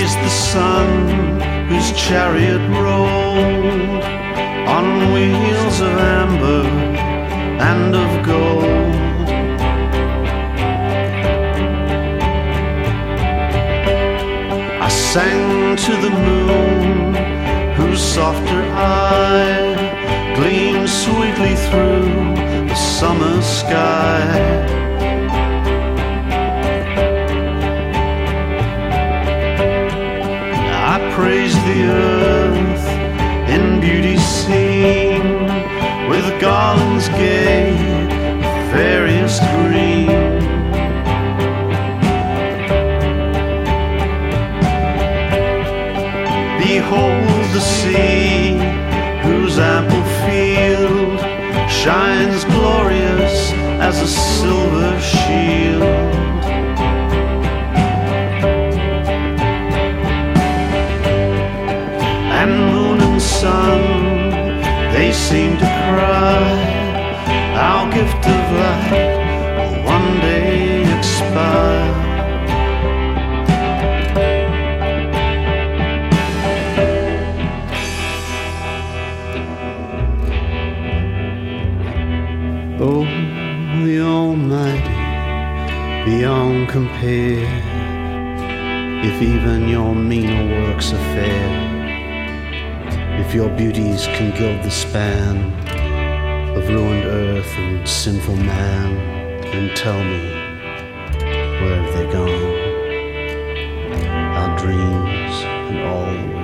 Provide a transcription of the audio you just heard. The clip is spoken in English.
praise the sun whose chariot rolled on wheels of amber and of gold. I sang to the moon whose softer eye gleams sweetly through the summer sky. I praise the earth in beauty seen, with garlands gay, fairiest green. Behold the sea, whose ample field shines glorious as a silver shield. And moon and sun, they seem to cry, our gift of light will one day expire. Oh, the Almighty, beyond compare, if even your meaner works are fair, if your beauties can gild the span of ruined earth and sinful man, then tell me, where have they gone? Our dreams and all